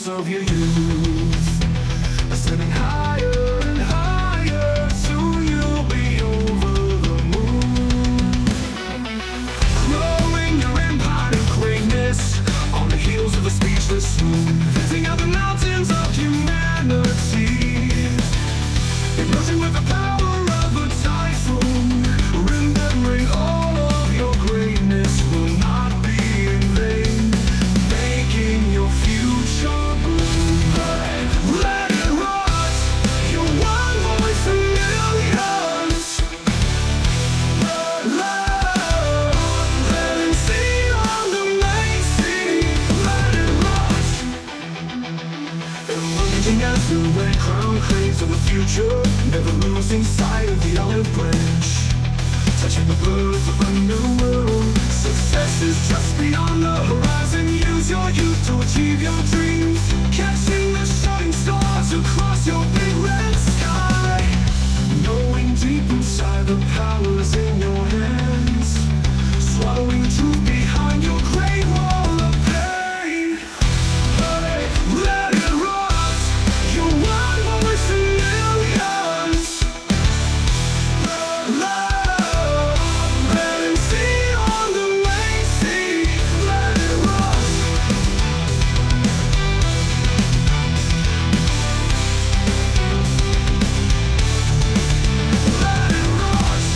dreams of your youth, ascending higher and higher. Soon you'll be over the moon, growing your empire of greatness on the heels of a speechless swoon, visiting out the mountains of humanity, emerging with the power of a typhoon. Remembering all of your greatness will not be in vain, making your future bloom. Let it rise, your one voice in millions. Let it see on the main scene. Let it rise, emerging as the red crown cranes of the future, never losing sight of the olive branch, touching the birth of a new world. Success is just beyond the horizon. Use your youth to achieve your dreams, catching the shooting stars across your big red sky, knowing deep inside the power's in your hands, swallowing the truth behind your great wall of pain. Hey, let it rise, your one voice in millions. Let it see on the main sea. Let it rise. Let it rise.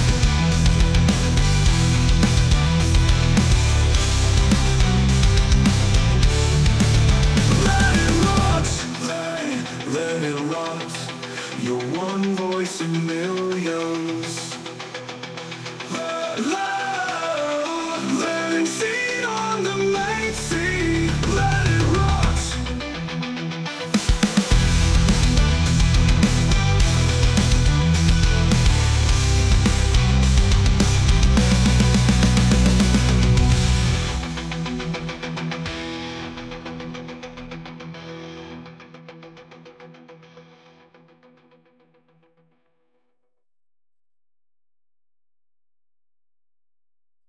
Let it rise. Let it rise. Your one voice in millions.